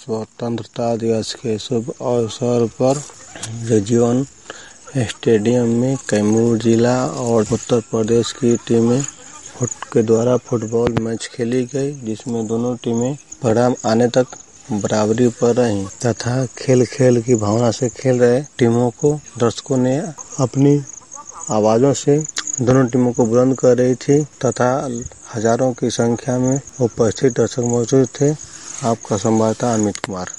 स्वतंत्रता दिवस के शुभ अवसर पर रिजवन स्टेडियम में कैमूर जिला और उत्तर प्रदेश की टीमें के द्वारा फुटबॉल मैच खेली गई, जिसमें दोनों टीमें परिणाम आने तक बराबरी पर रही तथा खेल की भावना से खेल रहे टीमों को दर्शकों ने अपनी आवाजों से दोनों टीमों को बुलंद कर रही थी तथा हजारों की संख्या में उपस्थित दर्शक मौजूद थे। आपका संवाददाता अमित कुमार।